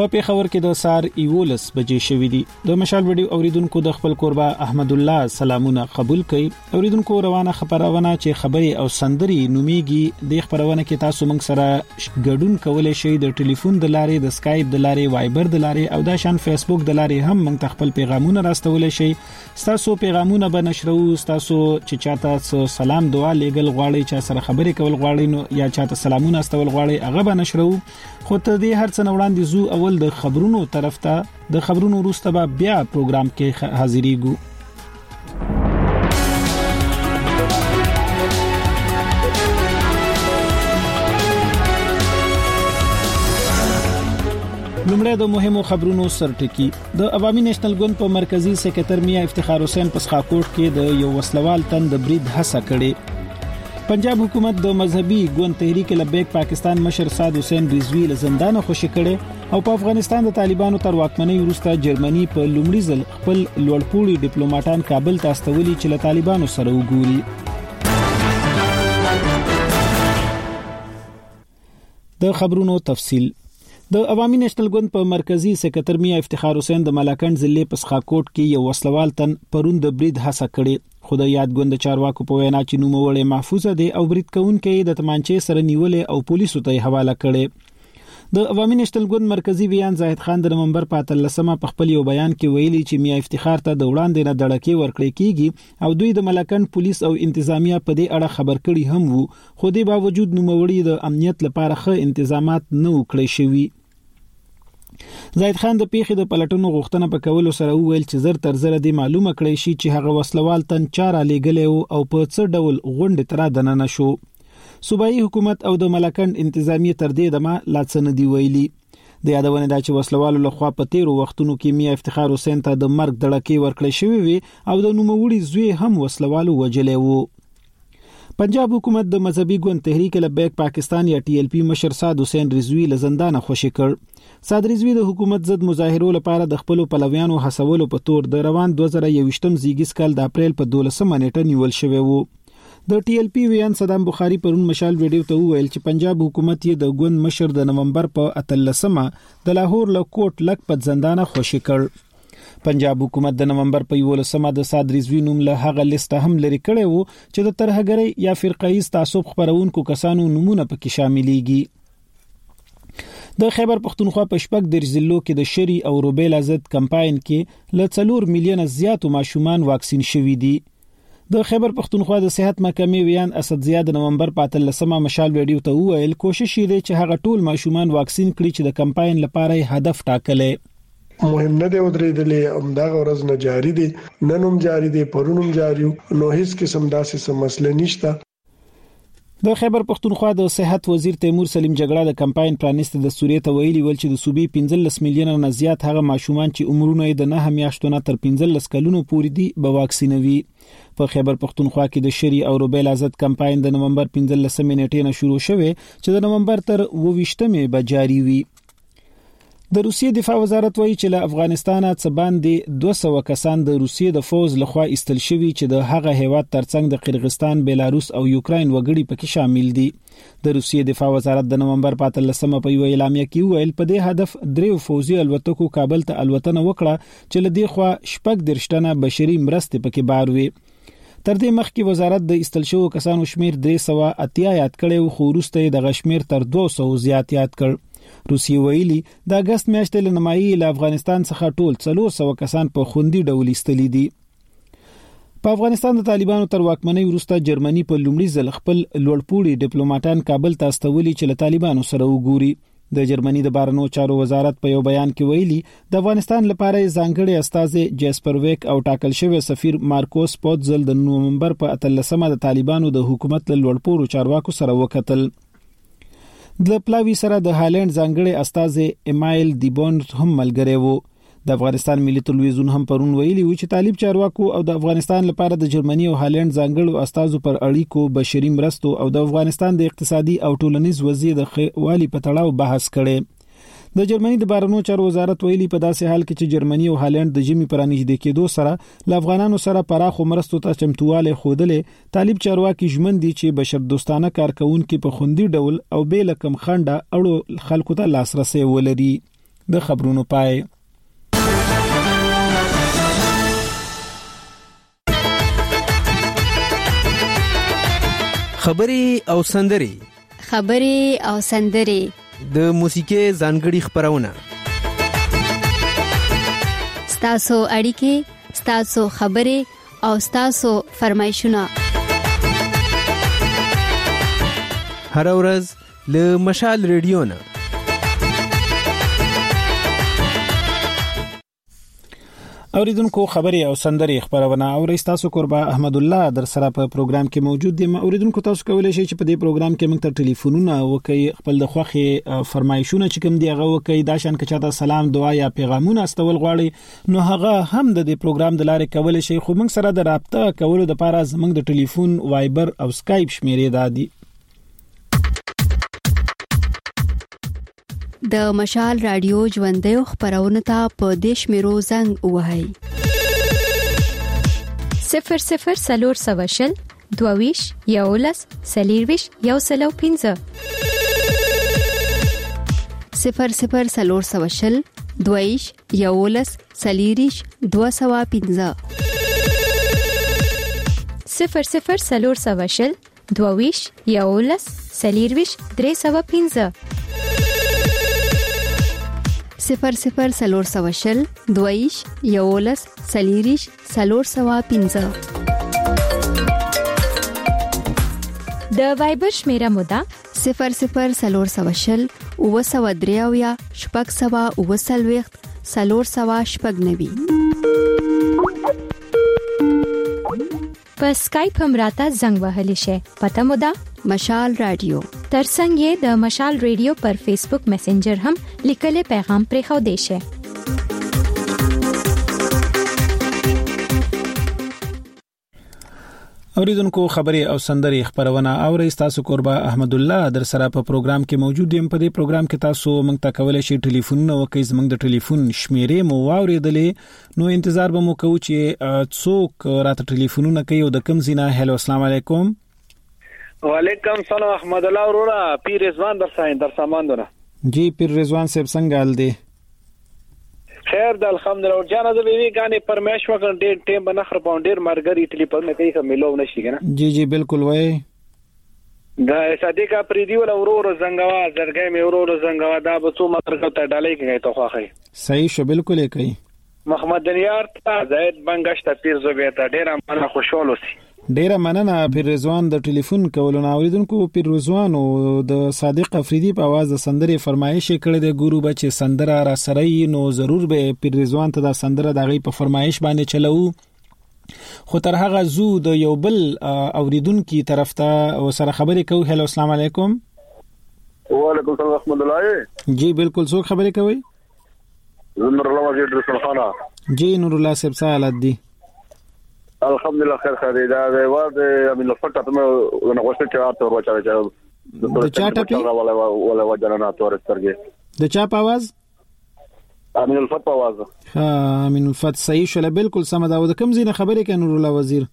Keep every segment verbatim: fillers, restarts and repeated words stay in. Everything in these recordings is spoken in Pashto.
په پیښور کې د سار یولس بجې شوې دي. د مشال ویډیو اوریدونکو د خپل قربا احمد الله سلامونه قبول کړي. اوریدونکو روانه خبرونه چې خبري او سندري نوميږي د خبرونه کې تاسو موږ سره ګډون کولای شئ د ټلیفون د لارې، د سکایپ د لارې، وایبر د لارې او د شان فیسبوک د لارې هم موږ خپل پیغامونه راستولای شئ. تاسو پیغامونه به نشرو، تاسو چې چاته سلام دعا لېګل غواړي، چې سره خبرې کول غواړي نو یا چاته سلامونه استول غواړي هغه به نشرو. خو ته دې هر څه وړاندې زو اول د خبرونو طرف ته، د خبرونو وروسته به بیا پروګرام کې حاضرېږو. لومړی د مهمو خبرونو سرټکی. د عوامي نېشنل ګوند په مرکزی سکرټر میا افتخار حسین په سخاکوټ کې د یو وسلوال تن د برید هڅه کړې. پنجاب حکومت د مذهبي ګوند تحریک لبیک پاکستان مشر سعد حسین رضوی له زندان خوشی کړي او په افغانستان د طالبانو تر واکمنۍ وروسته جرمني په لومړي ځل خپل لوړپوړي ډیپلوماټان کابل ته استولي چې له طالبانو سره وګوري. د خبرونو تفصیل. د عوامي نېشنل ګوند په مرکزی سکرټر میا افتخار حسین د ملاکنډ ضلع په سخاکوټ کې یو وسلوال تن پرون د برید هڅه کړې. خو د یاد ګوند چارواکو په وینا چې نوموړی محفوظه دي او برید کوونکې د تمانچې سره نیولې او پولیسو ته حواله کړي. د عوامي نېشنل ګوند مرکزی ویان زاهد خان د نومبر په اتلسمه په خپل یو بیان کې ویلي چې میا افتخار ته د وړاندې نه دړکې ورکړې کیږي او دوی د ملاکنډ پولیس او انتظامیه په دې اړه خبر کړي هم وو، خو د باوجود نوموړی د امنیت لپاره ښه انتظامات نه وکړي شوي. زاهد خان د پیښې د پلټنو غوښتنه په کولو سره وویل چې زر تر زر دې معلومه کړی شي چې هغه وسلوال تن چاره لېګلې او په څه ډول غونډې تر دننه شو. صوبایي حکومت او د ملاکنډ انتظامیه تر دې دمه لا څه نه دی ویلي. د یادونه دا چې وسلوالو لخوا په تیرو وختونو کې میا افتخار حسین ته د مرګ دړکې ورکړې شوې وي او د نوموړي زوی هم وسلوالو وجلې وو. پنجاب حکومت د مذهبي ګوند تحریک لبیک پاکستان یا ټي ایل پی مشر سعد حسین رضوی له زندان خوشی کړ. سعد رضوی د حکومت ضد مظاهرو لپاره د خپل پلویانو حسولو په تور د روان دوه زره یوویشتم زیږیز کال د اپریل په دولسمه نیټه نیول شوی وو. د ټي ایل پی ویان صدام بخاری پرون مشال ویډیو ته وویل چې پنجاب حکومت یې د ګوند مشر د نومبر په اتلسمه د لاهور له کوټ لکپت زندان خوشی کړ. پنجاب حکومت د نومبر په یولسمه د سعد رضوی نوم له هغه لیست هم لري کړی وو چې د ترهګرۍ یا فرقایي تعصب خبرونکو کسانو نمونه پکې شاملېږي. د خیبر پختونخوا په شپږ درې ضلعو کې د شری او روبیلا ضد کمپاین کې له څلور میلیونه زیاتو ماشومان واکسین شوي دي. د خیبر پختونخوا د صحت محکمې ویان اسد زیاد د نومبر په اتلسمه مشال ویډیو ته وویل کوشش یې دی چې هغه ټول ماشومان واکسین کړي چې د کمپاین لپاره هدف ټاکلې. مهم نه دی ودرېدلې، همدغه ورځ نه جاری دي، نن هم جاری دي، پرون هم جاری، نو هیڅ قسم داسې څه مسله نشته. د خیبر پختونخوا د صحت وزیر تیمور سلیم جګړه د کمپاین پرانیست د سوریې ته ویلي ول چې د صوبې پنځلس میلیونه نه زیات هغه ماشومان چې عمرونه یې د نه میاشتو نه تر پنځلس کلونو پورې دي به واکسینوي. په خیبر پختونخوا کې د شری او روبیلا ضد کمپاین د نومبر پنځلسمې نیټې نه شروع شوه چې د نومبر تر اوویشتمې به جاری وي. د روسیې دفاع وزارت وایي چې له افغانستانه څخه باندې دوه سوه کسان د روسیې د فوز لخوا ایستل شوي چې د هغه هیواد ترڅنګ د قرغیزستان، بیلاروس او یوکراین وګړي پکې شامل دي. د روسیې دفاع وزارت د نومبر په اتلسمه په یو اعلامیه کې ویل په دې هدف دریو فوزي الوتکو کابل ته الوتنه وکړه چې له دې خوا شپږ درشتنه بشري مرستې پکې بار وي. تر دې مخکې وزارت د ایستل شوو کسانو شمیر درې سوه اتیا یاد کړي خو وروسته د غشمیر تر دوه سوه زیات یاد کړ. روسیې ویلي د اگست میاشتې له نیمایي له افغانستان څخه ټول څلور سوه کسان په خوندي ډول ایستلي دي. په افغانستان د طالبانو تر واکمنۍ وروسته جرمني په لومړي ځل خپل لوړپوړي ډیپلوماټان کابل ته استولي چې له طالبانو سره وګوري. د جرمني د بهرنیو چارو وزارت په یو بیان کې ویلي د افغانستان لپاره ځانګړي استازي جیسپر ویک او ټاکل شوی سفیر مارکوس پوتزل د نومبر په اتلسمه د طالبانو د حکومت له لوړپوړو چارواکو سره وکتل. د پلاوی سره د هالند ځانګړي استازي ایمایل دیبون هم ملګری وو. د افغانستان ملي تلویزیون هم پرون ویلي و چې طالب چارواکو او د افغانستان لپاره د جرمني او هالند ځانګړو استازو پر اړیکو، بشري مرستو او د افغانستان د اقتصادي او ټولنیز وضعیت د والي په تړاو بحث کړي. د جرمني د بهرنیو چارو وزارت ویلي په داسې حال کې چې جرمني او هالند د جمی پرانیږدې کېدو سره ل افغانانو سره پراخو مرستو ته چمتواله خودلې، طالب چارواکي ژمن دي چې بشر دوستانه کارکونکو په خوندي ډول او به لکم خنډه اړو خلکو ته لاسرسي ولري. د خبرونو پای. خبري او سندري خبري او سندري د موسیقي ځانګړي خبرونه ستاسو اړیکې ستاسو خبري او ستاسو فرمایشونه هر ورځ له مشال ریډیو نه. اوریدونکو خبري او سندري خبرونه او رئیس قربا احمد الله در سره په پروګرام کې موجود دي. اوریدونکو تاسو کولای شئ چې په دې پروګرام کې موږ ته ټلیفونونه وکړئ، خپل د خوخي فرمایشونه چې کوم دی هغه وکړئ، دا شان کې چاته سلام دعا یا پیغامونه استول غواړي نو هغه هم د دې پروګرام د لارې کولای شئ. خو موږ سره د رابطه کولو لپاره زموږ د ټلیفون وایبر او سکایپ شمیرې دادي. د مشال رادیو ژوندۍ خبرونه ته په دیش میرو زنګ وهاي صفر صفر سلور سواشل دوویش یولس سلیرویش یو سلو پینزه صفر صفر سلور سواشل دوویش یولس سلیریش دو سوا پینزه صفر صفر سلور سواشل دوویش یولس سلیرویش درې سوا پینزه صفر صفر سلور سواشل دویش یولس سلیریش سلور سوا پینزه. د وایبر شمیره مودا صفر صفر سلور سواشل او سوا دریاویا شپږ سوا او سلويخت سلور سوا شپږ نوي. په سکایپ هم راته زنګ وهلی شي. پته مودا مشال رادیو. ترڅنګ یې د مشال رادیو پر فیسبوک میسنجر هم لیکل پیغام پرې خو دی شي. اوریدونکو خبري او سندري خبرونه او رئیس تاسو قربا احمد الله در سره په پروګرام کې موجود یم. په دې پروګرام کې تاسو موږ ته کولای شئ ټلیفونونه وکړئ، زموږ د ټلیفون شمیرې مو واوریدلې نو انتظار به مو کوو چې څوک راته ټلیفونونه کوي او د کوم ځای. هلو السلام علیکم. وعلیکم السلام احمد الله ورورا پیر رضوان در ساين در ساماندونه. جی پیر رضوان صاحب څنګه حال دی؟ خیر د الحمدلله. جان از بیوی غانې پرمیش وکړ ډېر ټیم بنخر باونډر مرګري ټلیفون نه کوي کوم ملو نشي کنه. جی جی بالکل وای دا صدیق پریدی ول ورور زنګوا زرګې مې ورور زنګوا دا به څو متر ته ډالۍ کوي ته خوخه صحیح شو بالکل یې کوي. محمد دنیار ته زید بنگشت پیر زوبیته ډېر مننه خوشاله سي. ډیره مننه پیر رضوان د ټلیفون کولو نه. اوریدونکو پیر رضوان او د صادق افریدی په आवाज د سندرې فرمایش کړي د ګورو بچي سندره را سره نو ضرور به پیر رضوان ته د سندره دغه په فرمایش باندې چلو. خو تر هغه زو د یو بل اوریدونکو طرف ته سره خبرې کوو. هلو السلام علیکم. وعلیکم السلام ورحمت الله. جی بالکل څوک خبرې کوي؟ نور الله وزیر رسول خانه. جی نور الله صاحب څه حالت دی؟ الحمدلله خیر خیر دا د واد امین الفت ته نو غوښته چې تاسو ورچا چې د چا ټپی ولا ولا وجنه تور سترګې د چا په आवाज؟ امین الفت په आवाज. ها امین الفت صحیح شله بالکل سم دا. د کوم ځای خبرې کوي نور الله وزیر؟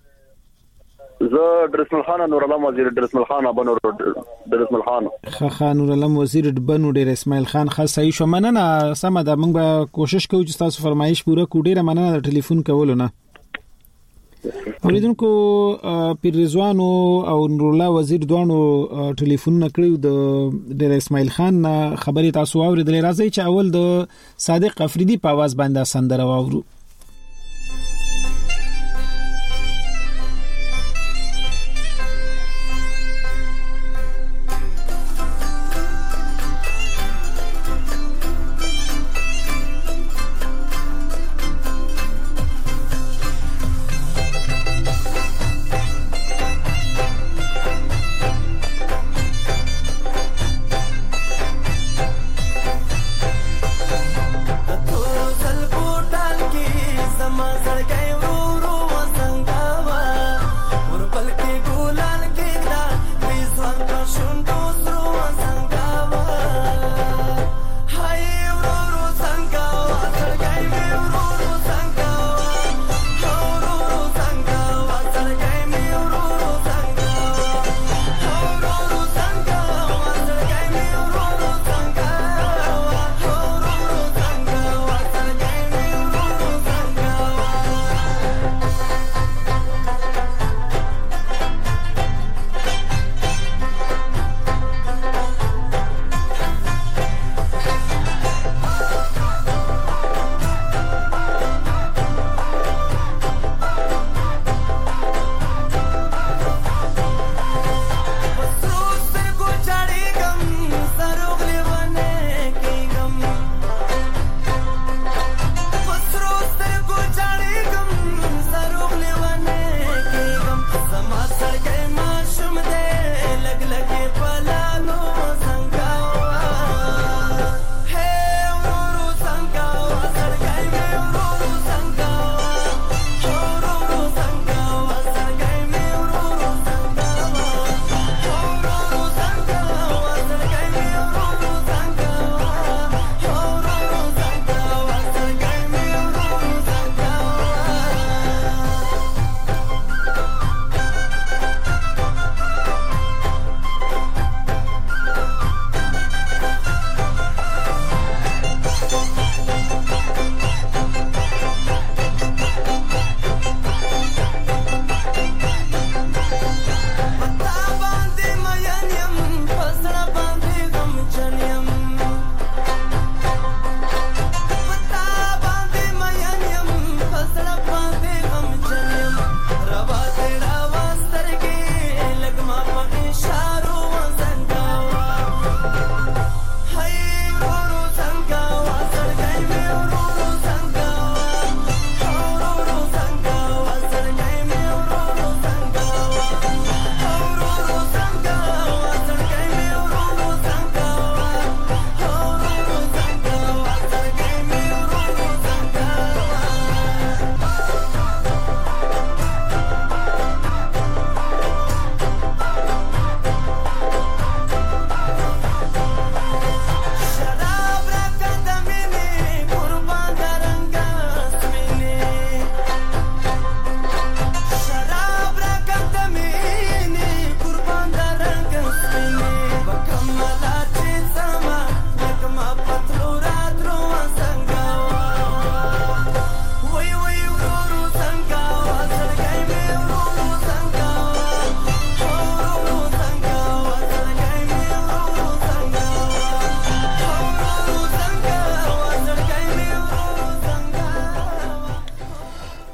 زه درسمل خان نور الله وزیر درسمل خان بنور درسمل خان خان نور الله وزیر بنور ډیر اسماعیل خان خاص صحیح شو. مننه سم دا. موږ به کوشش کوو چې تاسو فرمایش پوره کړو. ډیره مننه د ټلیفون کولو نه. اوریدونکو پیر رضوان او نور الله وزیر دوانو ټلیفون نکړو د ډیر اسماعیل خان خبري تاسو اوریدلې. راځي چې اول د صادق افریدی په आवाज باندې سندره واورو. Ki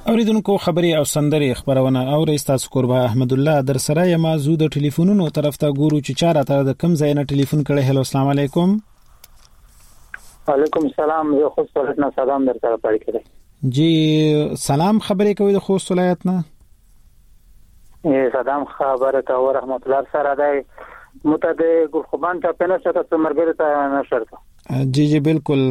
اوریدونکو خبري او سندري خبرونه او رئیس قربا احمد الله در سره یم زو د ټلیفونونو طرف ته ګورو چې چاره ته د کم ځای نه ټلیفون کړي. هلو السلام علیکم. وعلیکم السلام. زه خو سره سلام در سره پای کړی. جی سلام، خبرې کوي د خوست ولایت نه. ای سلام خبره ته او رحمت الله سره دی متده ګل خوبان ته پنه شته څمرګره ته نشرته. جی جی بالکل.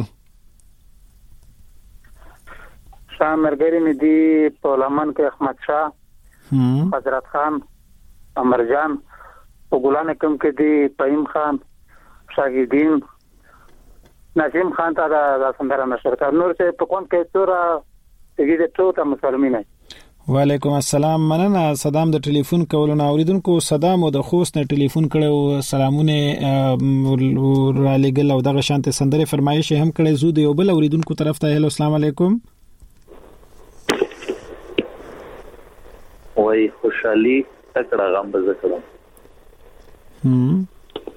شامرګری می دی په لمن کې احمد شاه، حضرت خان، امرجان، په ګلان کم کې دی پایم خان، شاګردین، نسیم خان ته دا څنګه نشرته. نور څه په کوم کې تورا دغه د ټوټه مسلمانینه. وعلیکم السلام. مننه صدام د ټلیفون کولونه. اوریدونکو صدام او د خوست نه ټلیفون کړو، سلامونه را لګل او دغه شانته سندره فرمایش هم کړي. زو د یو بل اوریدونکو طرف ته. هلو السلام علیکم. وای خوشحالي تکړه غم به زکړم. هم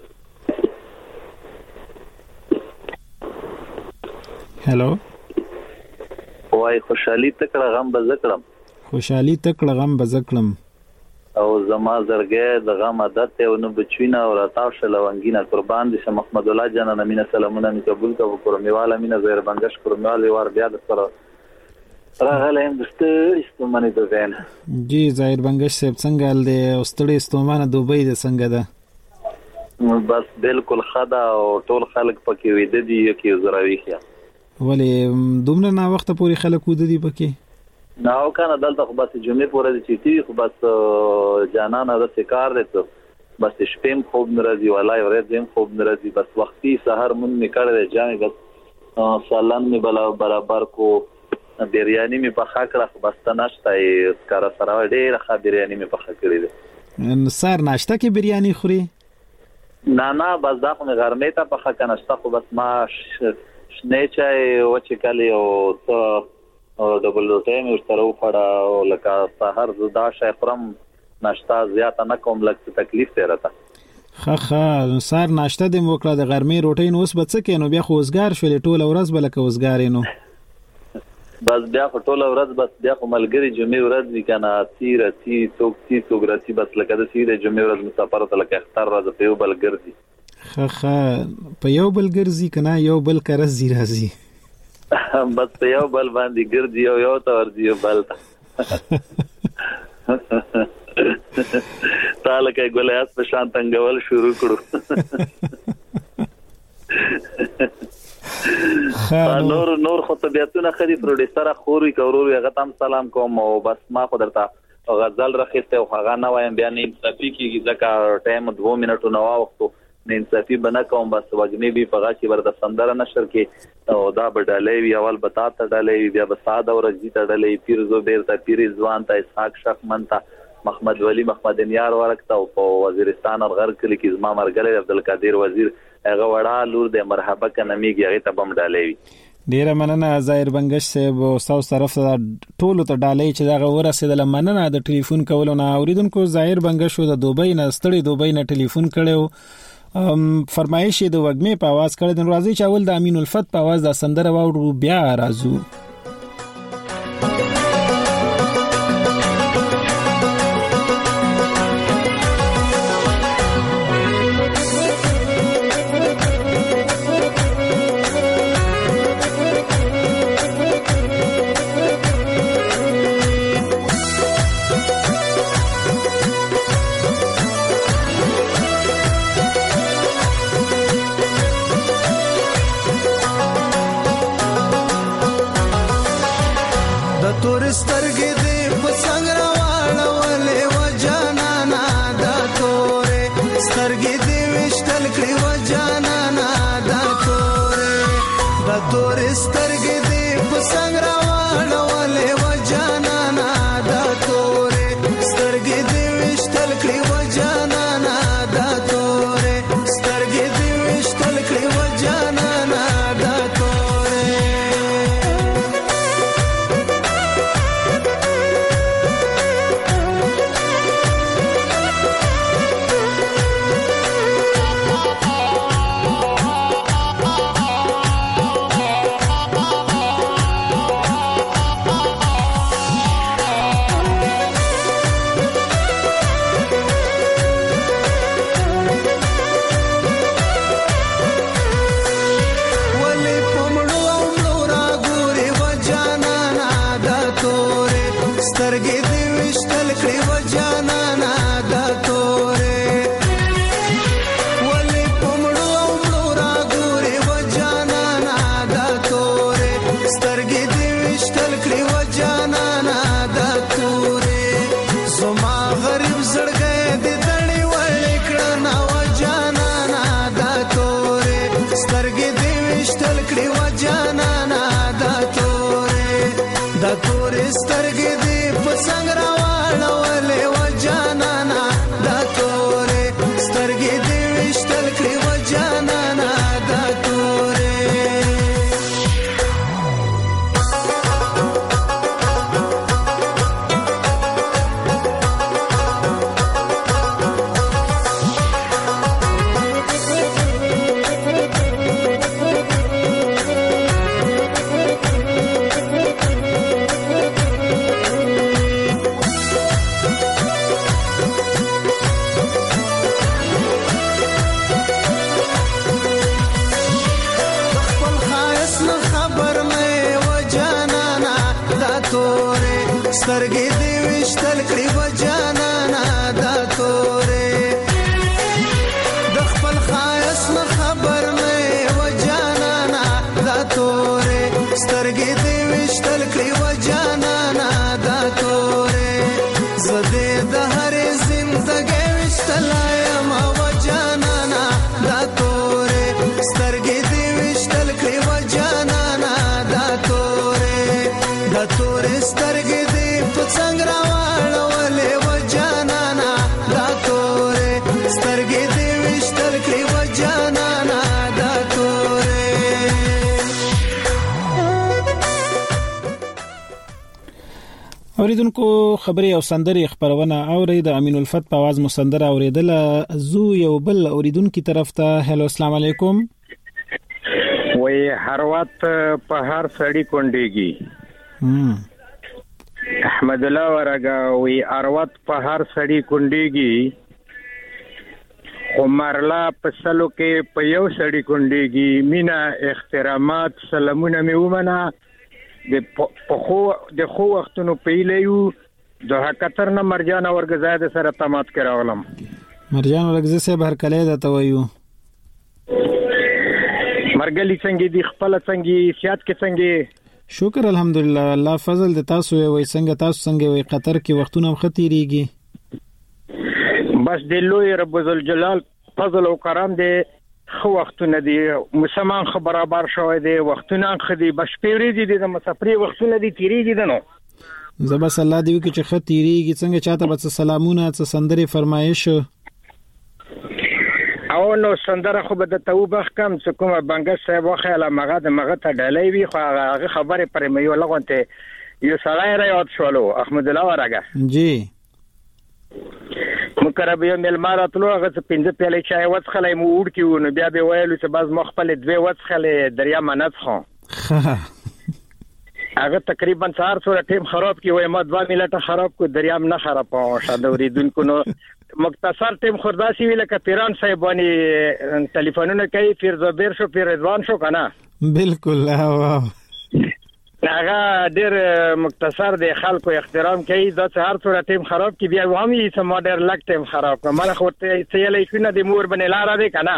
هلو. وای خوشحالي تکړه غم به زکړم. خوشحالي تکړه غم به زکړم. او زما زرګه د غم عادت او نو بچوینه او راتاو شلونګینه قربان دي شه محمد الله جان نمینه سلامونه می قبول کا وکړمیواله مینه زهر بنگش قرمیواله وار بیا د سره راغله هم دسته استمانه د زین. جی زهر بنگش صاحب څنګه ال دي او ستړي استمانه دوبۍ د څنګه ده؟ بس بالکل خدا او ټول خلک پکې وې د دې کې زراوي خیا. ولی دومره نا وخت پورې خلک ود دي پکې؟ نو کنه دلته خو بس جمعې پورې د چيتي خو بس جانانه د سکار دته بس شپم خوب ناراضي ولای ورځ زم خوب ناراضي بس وختي سحر مون میکړه جامې بس سالان می بلا برابر کو بریانی می په خاکره بس تناشتای کار سره ډېر ښه بریانی می په خاکره دي. سار ناشته کې بریانی خوري؟ نه نه بس دا خو غرمې ته په خاکه ناشته خو بس ما شنه چای او چې کلی او څو او ډبل روټي مې ورته وخړه او لکه سحر زدا شای خرم ناشته زیاته نه کوم لکه تکلیف ته راته. خا خا سار ناشته د موکړه د غرمې روټي نو اوس بڅ کې نو بیا خو وزګار شولې ټول ورځ بل کې وزګار نو بس بیا خو ټول ورځ بس بیا خو ملګری جمعې ورځ وی کنه تیر تی توک تی توګرتی بس لکه د سیده جمعې ورځ مسافر ته لکه اختر راځي په یو بل ګرځي. خا خا په یو بل ګرځي کنه یو بل کرزي راځي. بس په یو بل باندې ګرځي او یو ته ورځي یو بل ته. تعالی کې ګولیاس په شان تنګول شروع کړو. نور نور خو طبيعتونه خدي پروډوسر خوري کوروري هغه تام سلام کوم او بس ما خو درته غزل راخسته او هغه نه وایم بیا نه انصافي کیږي ځکه ټایم دوه منټو نه واوختو نه انصافي بنا کوم بس وګنی به پغا چې ورته سندره نشر کې او دا بدلې وی اول بتا ته ډلې بیا بساد او رجی ته ډلې پیر زبیر ته پیر ځوان ته اسحاق شخ منته محمد ولی محمد نیار ورکته او په وزیرستان غر کلی کې زما مرګله عبدالقادر وزیر هغه وړا لور د مرحبا کنمیږي هغه ته بم ډالې. ډیره مننه ظاهر بنگش صاحب او تاسو طرف ته ټولو ته ډالې چې دا ورسېدل. مننه د ټلیفون کولو نه. اوریدونکو ظاهر بنگش د دوبۍ نه ستړي دوبۍ نه ټلیفون کړو، فرمایش د وګمې په आवाज کړه د راځي چې اول د امین الفت په आवाज د سندره واورو بیا راځو. سترګې دې وشتل کړې و جانانا دا تورې ولې پمړو مړو را ګورې و جانانا دا تورې سترګې دې وشتل کړې و جانانا دا تورې زما غریب زړګې دې دړې وړې کړنا و جانانا دا تورې سترګې دې وشتل کړې و جانانا دا تورې دا تورې سترګې دې په څنګه راوړلې و جانانا دا تورې سترګې دې وشتل کړې و جانانا دا تورې سترګې دې وشتل کړې و جانانا دا تورې د خپل خایس نه خبر مې و جانانا دا تورې سترګې دې وشتل کړې و جانانا دا تورې زده د هرې زندګۍ وشتل یم و جانانا دا تورې سترګې دې وشتل کړې و جانانا دا تورې دا تورې سترګې څنګه راوړلې و جانانا دا تورې سترګې دې وشتل کړې و جانانا دا تورې اوریدونکو خبري او سندري خبرونه اوري د امین الفت په आवाज مسندره اوریدل زو یو بل اوریدونکو طرف ته هلو السلام علیکم وای هر وخت په هر سړی کونډيږي احمد الله ورګه وی اروت په هر سړی کونډيږي عمرلا په سلو کې په یو سړی کونډيږي مینا احترامات سلامونه مې ومنه د په خو د خو وختونو پیلیو د حقتر نه مرجان ورګه زاد سره تمات کراولم مرجان ورګه سه بهر کله دا تویو مرګلی څنګه دی خپل څنګه سیات کې څنګه شکر الحمدلله الله فضل د تاسو وي څنګه تاسو څنګه وي قطر کې وختونه خطيريږي بس د لوی رب ذل جلال فضل او کرم دې خو وختونه دي مسلمان خبرابر شوی دي وختونه خدي بس پیری دي د مسافري وختونه دي تیریږي دنو زبس الله دې وکړي چې خطيريږي څنګه چاته بس سلامونه څه سندري فرمایش او نو سندره خو به د توبه کم څه کومه بنګ صاحب وخیاله مغه د مغه ته ډلې وی خو هغه خبره پر مې یو لغونته یو سړی را یاد شولو احمد الله ورګه جی مقرب یو ملمار اتلو هغه پنځه پیاله چای وڅخلې مو وډ کیو نو بیا به ویلو چې باز مخبل دوه وڅخلې دریا منځ خو هغه تقریبا څار سره ټیم خراب کی وای ما دوا ملته خراب کو دریام نه خراب او شاده اوریدونکو نو مختصر ټیم خرداسي ویل ک پیران صاحب باندې ټلیفونونه کوي پیر زبیر شو پیر رضوان شو کنه بالکل واو هغه ډېر مختصر دی خلکو احترام کوي دا هر څوره ټیم خراب کی بیا هم یې سم ډېر لک ټیم خراب کمل خو ته یې شنو د مور باندې لار دی کنه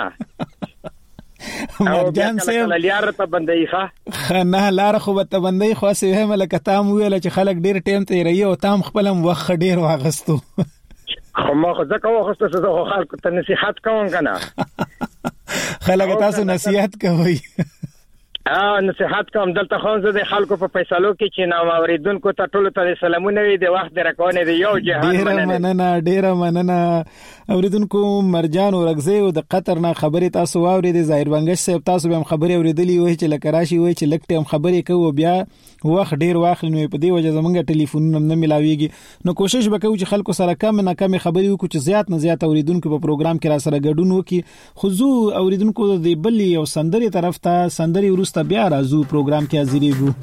مرجان صاحب لار ته بندي ښه نه لار خو به ته بندي خو سه هم لکه تام ویل چې خلک ډېر ټیم ته ریو تام خپلم وخت ډېر واغستو خو ما خو ځکه واغستو چې خلکو ته نصيحت کوم کنه خلک تاسو نصيحت کوي اه نصيحت کوم دلته خو زه د خلکو په فیصلو کې چې نو اوریدونکو ته ټول ته سلامونه وي د وخت درکونه دی یو جهان ډیر مننه ډیر مننه اوریدونکو مرجان ورغزي او د قطر نه خبري تاسو واورید ظاهر بنگش صاحب تاسو به خبري اوریدلی وای چې لکه راشي وای چې لکه هم خبري کوو بیا وخت ډیر واخلنو په دې وجه زمونږ ټلیفون نه ملاويږي نو کوشش وکړو چې خلکو سره کم نه کم خبري وکړو چې زیات نه زیات اوریدونکو په پروګرام کې را سره ګډون وکړي خو زو اوریدونکو د بلی او سندري طرف ته سندري ورسته بیا راځو پروګرام کې حاضرېږو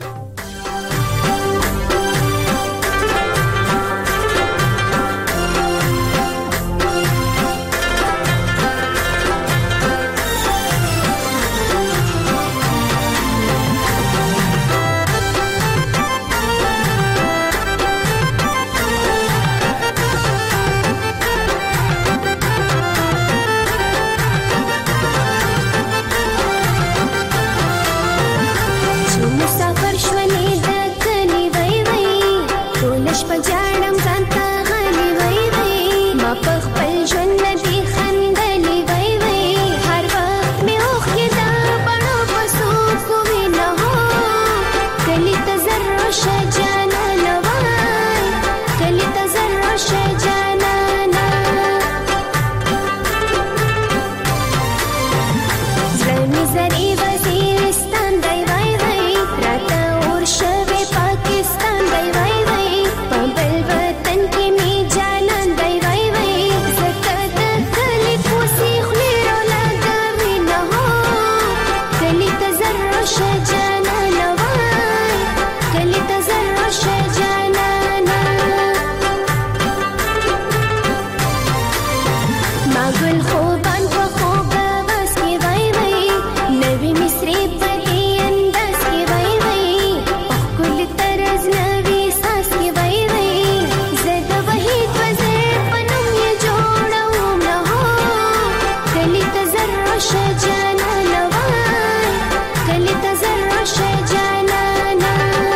شپه جاړم ځان ته غلي وای وای ما په خپل ژوند ندي خندلې وای وای هر وخت مې اوښکې د بڼو په څوکو وینه هو کلي ته زر راشه جانانه وای کلي ته زر راشه جانانه زړه مې زرې وزیرستان دی وای وای راته اور شوی پاکستان دی وای وای په بل وطن کې مې جانان دی وای وای زکه د کلي کوڅې خولې راولګوي نه هو کلي ته زر راشه جانانه وای کلي ته زر راشه جانانه ما ګل خوبان په خوب آواز کې وای وای نوی مصري په دې انداز کې وای وای ښکلي طرز نوي ساز کې وای وای زه د وحید وزیر په نوم یې جوړوم نه هو کلي ته زر راشه جانانه وای کلي ته زر راشه جانانه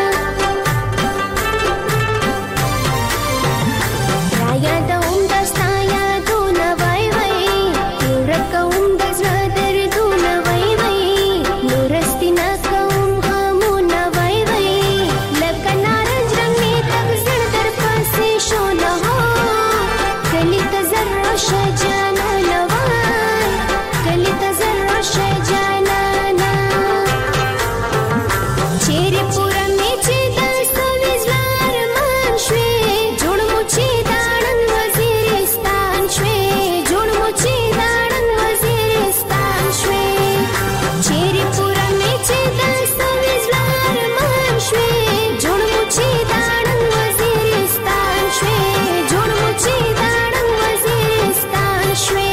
را یادوم د ستا یادونه وای وای ورکوم د زړه دردونه وای وای نورستی نه کوم غمونه وای وای لکه نارنج رنګ مې تک زړه در پسې شو نه هو کلي ته زر راشه جانانه وای کلي ته زر راشه جانانه چیرې پوره مې چې د سوي زړه ارمان شوې جوړ مو چې د اړنګ وزیرستان شوې جوړ مو چې د اړنګ وزیرستان شوې چیرې پوره مې چې د سوي زړه ارمان شوې جوړ مو چې د اړنګ وزیرستان شوې جوړ مو چې د اړنګ وزیرستان شوې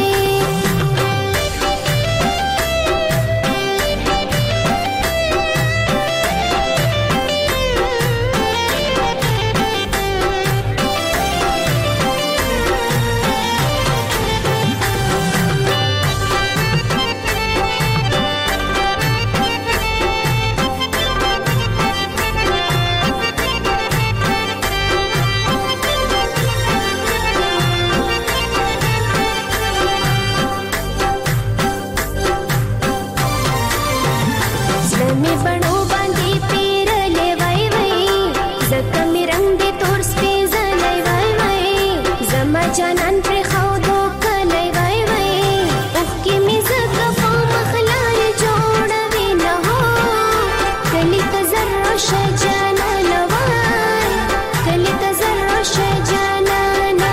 زړه مې بڼو باندې پیرلی وای وای ځکه مې رنګ دې تور سپېڅلی وای وای زما جانان پرېښودو کلی وای وای اوښکې مې ځکه په مخ لارې جوړوي نه هو کلي ته زر راشه جانانه وای کلي ته زر راشه جانانه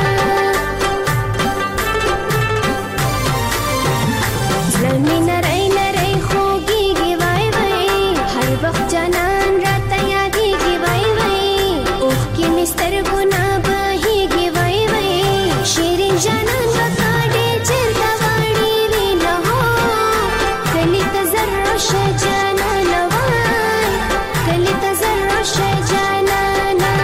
زړه مې نری نری خوږېږي وای وای هر وخت جانان راته یادېږي وای وای اوښکې مې سترګو نه بهېږي وای وای شیرین جانان به کاډې چېرته وړې وي نه هو کلي ته زر راشه جانانه وای کلي ته زر راشه جانانه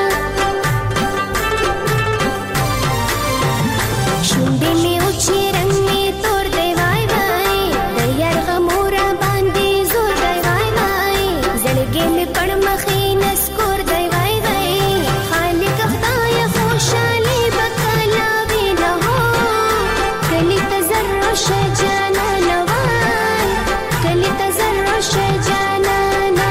شونډې مې وچې رنګ مې تور دی وای وای د یرغه مورا باندې زور دی وای وای زړګې مې پړ مخې نسکور دی وای وای خالق خدای خوشحالي به کله وي نه هو کلي ته زر راشه جانانه وای کلي ته زر راشه جانانه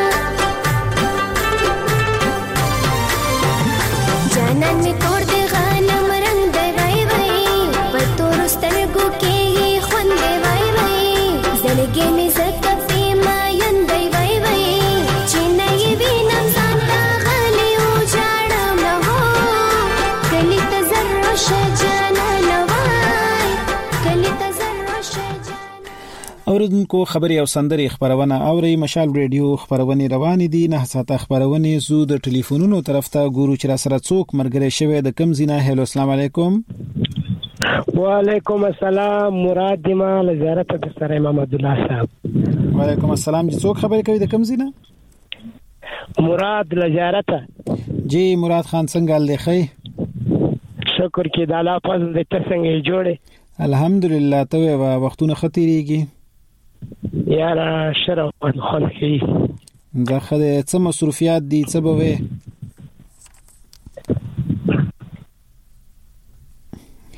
جانان مې تور دی غنم رنګ دی وای وای په تورو سترګو کې یې خوند دی وای وای زړګې مې ځکه پېماین دی وای وای چې نه یې وینم ځان ته غلی وجاړم نه هو کلي ته زر راشه جانانه وای کلي ته زر راشه اوریدونکو خبري او سندري خبرونه اوري مشال ریډیو خبرونه روان دي نه ساته خبرونه زو د ټلیفونونو طرف ته ګورو چې را سره څوک مرګره شوی د کم زینه. هلو السلام علیکم. وعلیکم السلام. مراد دیما لزیارت د سره محمد الله صاحب. وعلیکم السلام. څوک خبرې کوي د کم زینه؟ مراد لزیارت. جی مراد خان څنګه لخی؟ شکر کې د الله فضل دې څنګه جوړه؟ الحمدلله. ته وختونه خطرېږي یاره شرف خون کې دا خدای څه مصروفیات دي څه به وي؟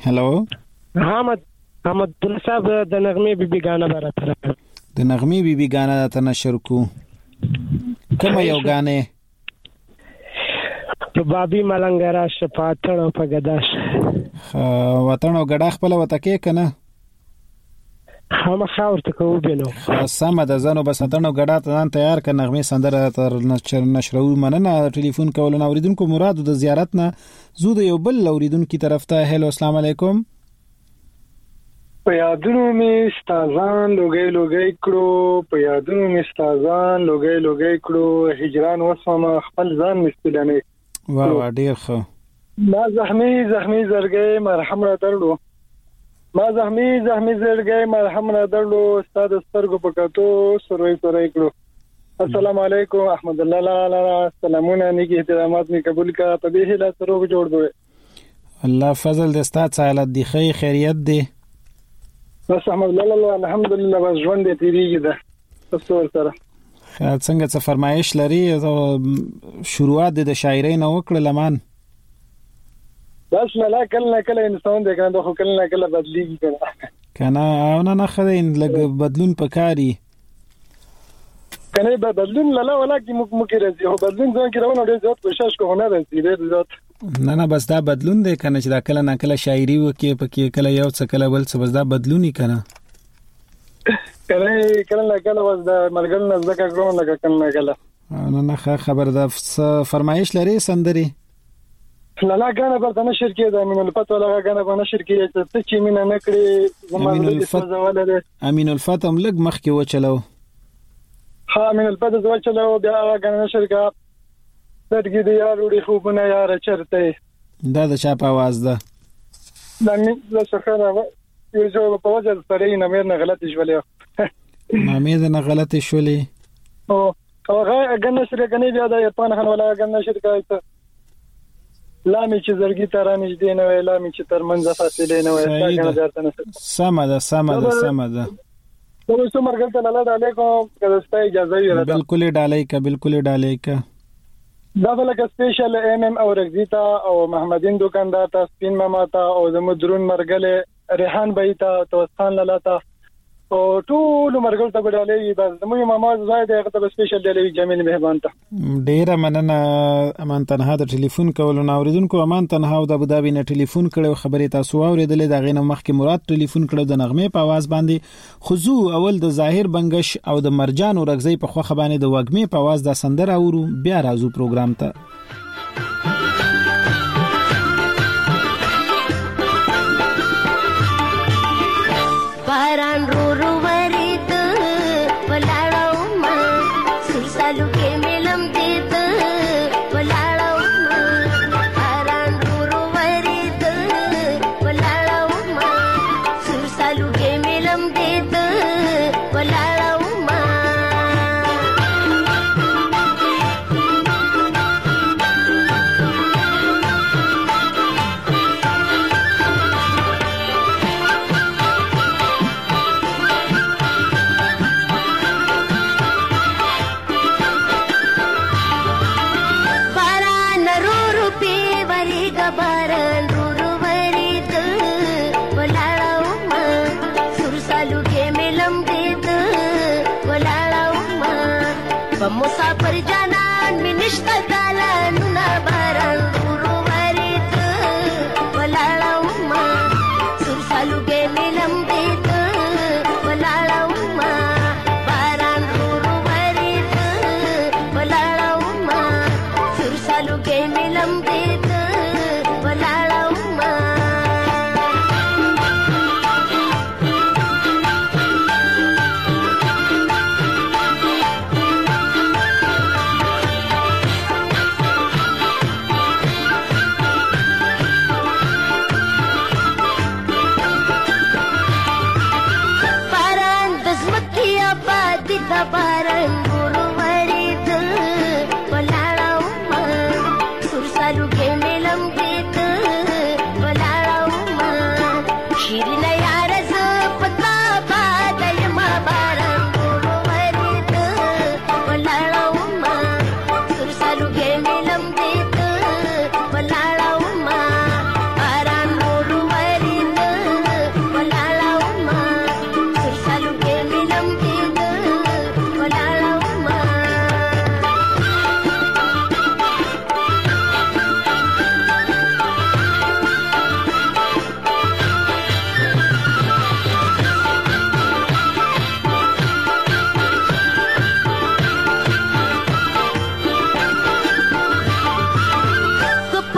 هلو حمد حمد الله صاحب د نغمه بیبي غانا براتره د نغمه بیبي غانا ته نشر کو کوم یو غانه په بابي ملنګرا شپاتړ او په غداش وطن او غډا خپل وته کې کنه هم خاورته کو بینو سم د زنو بس اتنو غډا ته ځان تیار ک نغمه سندره تر نشر نشرو مننه ټلیفون کول نو اوریدونکو مراد د زیارت نه زود یو بل اوریدونکو طرف ته هلو السلام علیکم په یادونو می استادان لوګي لوګي کړو په یادونو می استادان لوګي لوګي کړو هجران وسمه خپل ځان مستلنه وا وا ډیر ښه ما زخمی زخمی زرګي مرحم را درلو ما زخمی زخمی زرګي مرحم را درلو استاد سترګو پکاتو سروي سروي کړو السلام علیکم احمد الله لالا سلامونه نیکی احترامات می قبول کا په دې هله سروګ جوړ دوی الله فضل د استاد سالت دی خیر خیریت دی بس احمد الله الحمدلله بس ژوند دې تیریږي ده تاسو سره څنګه څه فرمایش لري شروعات د شاعرۍ نه وکړه لمان بس ملا کله کله انسان دې کنه خو کله کله بدلیږي کنه کنه او نه نه خدای لګ بدلون پکاري کنه بدلون لاله ولا کی مو کې راځي هو بدلون ځان کې راونه ډېر زیات کوشش کوو نه راځي ډېر زیات نه نه بس دا بدلون دی کنه چې دا کله نه کله شاعري وکي پکې کله یو څه کله بل څه بس دا بدلونی کنه کله کله نه کله بس دا مرګل نه ځکه کوم نه کله نه کله نه نه خبر ده فرمایش لري سندري لالا غانا په نشر کې د امین الفت ولا غانا په نشر کې چې چې مين نه کړی امین الفت امین الفت هم لګ مخ کې وچلو ها امین الفت زو چلو بیا غانا نشر کا دغه دی یار وړي خوبونه یار چرته دا د چا په आवाज ده د مين له څخه یو جو په وجه سره نه مې نه غلطي شولې ما مې نه غلطي شولې او هغه غانا نشر کني بیا د یپان خان ولا غانا نشر کایته لامي چې زرګي تر نږدې نه وي لامي چې تر منځه فاصله نه وي څنګه درته نه سم ده سم ده سم ده نو څو مرګل ته لاله علیکم کله ستای اجازه وي بالکل ډالای کا بالکل ډالای کا دا بلکه سپیشل ام ام او رغزیتا او محمدین دکاندار ته سپین ماما ته او زمدرون مرګل ریحان بیتا توسخان لاله او ټول مرګل ته ډالای بس زموږ ماما زاید هغه ته سپیشل ډالای جمیل مهربان ته ډیر مننه امان تنها د ټلیفون کول نو اوریدونکو امان تنها د ابوظبي نه ټلیفون کړو خبرې تاسو اوریدلې دا غینه مخکې مراد ټلیفون کړو د نغمه په आवाज باندې خضو اول د ظاهر بنگش او د مرجان او رغزی په خوخه باندې د وګمې په आवाज د سندر اورو بیا راځو پروګرام ته باران رو رو ورید ولاړو ما سلسلو کې ملم دید ولاړو ما باران رو رو ورید ولاړو ما سلسلو کې ملم دید ولاړو ما مسافر جانان می نشتا دالانو نا باران ورو ورید ولاړو ما سرسالو کې ملم دید ولاړو ما باران ورو ورید ولاړو ما سرسالو کې ملم دید ولاړو ما باران ورو ورید ولاړو ما سرسالو کې ملم دید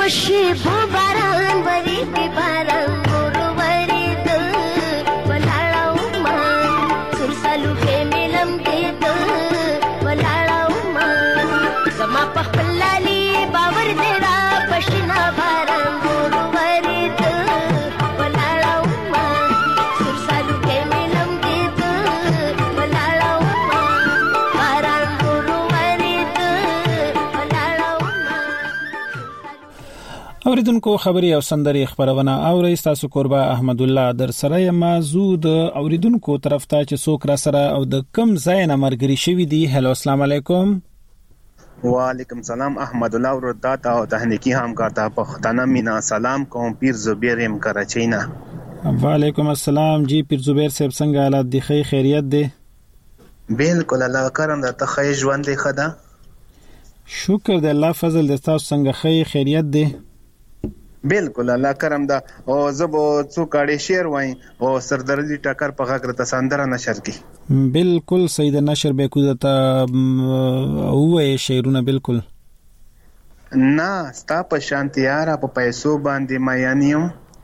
خوشی بو باران وری دی باران ورو وری د ولاړو ما سرسلو کې ملم دې د ولاړو ما زما په خپل لالي باور دې را پښنا باران ورو وری د ولاړو ما سرسلو کې ملم دې د ولاړو ما باران ورو وری د ولاړو ما. اوریدونکو خبري او سندري خبرونه اوري تاسو قربا احمد الله در سره موضوع د اوریدونکو طرف ته چې څوک را سره او د کم ځای نه مرګري شوی دی. هلو السلام علیکم. وعلیکم سلام احمد الله ورته او تهنیکی همکار ته پښتنه مینا سلام کوم پیر زبیر ام کراچۍ نه. وعلیکم السلام جی پیر زبیر صاحب څنګه حالات دي؟ خیریت دی؟ بالکل الله کرم درته خیر ژوند دی خدا. شکر دی الله فضل د تاسو څنګه خیر خیریت دی؟ بالکل الله کرم دا او زبو څو کاړي شعر وای او سردردي ټکر په غږ رته سندره نشر کی. بالکل سید نشر به کو دتا هوې شعرونه بالکل نه ستا په شانتیارا په پیسو باندې ماینیم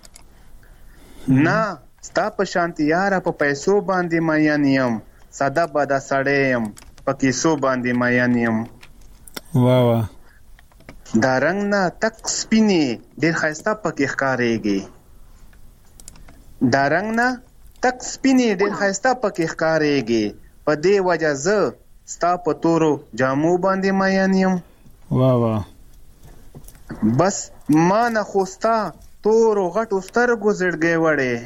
نه ستا په شانتیارا په پیسو باندې ماینیم ساده بادا سړیم په کیسو باندې ماینیم. واه واه دا رنگ نه تک سپینی ډیر خاسته پکې ښکارېږي. دا رنگ نه تک سپینی ډیر خاسته پکې ښکارېږي په دې وجه زه ستا په تورو جامو باندې ماینیم. واه واه بس ما نه خوستا تورو غټو سترګو زړګې وړې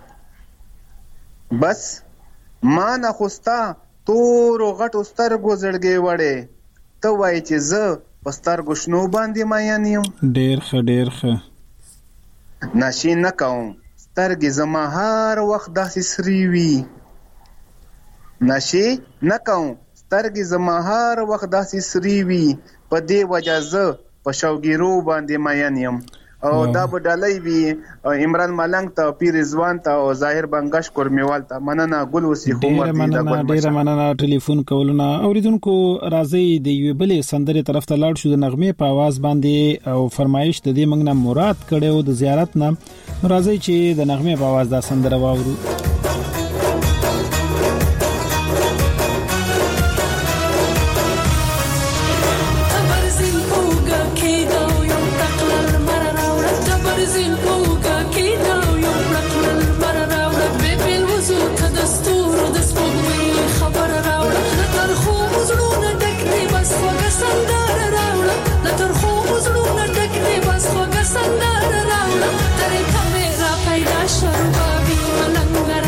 بس ما نه خوستا تورو غټو سترګو زړګې وړې ته وایې چې زه پستر گشنو باندې ماینیم. ډیر ښه ډیر ښه نشي نه کوم سترګې زما هر وخت داسې سری وي نشي نه کوم سترګې زما هر وخت داسې سری وي په دې وجه زه په شوګیرو باندې ماینیم. او دا به ډالۍ وي عمران ملنګ ته پیر رضوان ته او ظاهر بنگش کورمیوال ته مننه ګل وسی خو ډیر مننه ډیر مننه ټلیفون کولونه. اوریدونکو راځي د یو بلې سندرې طرف ته لاړ شو د نغمه په आवाज باندې او فرمایش د دې موږ نه مراد کړو د زیارت نه. راځي چې د نغمه په आवाज دا سندره واورو. Sandara raula, tare kamera paida sharuba vi malanga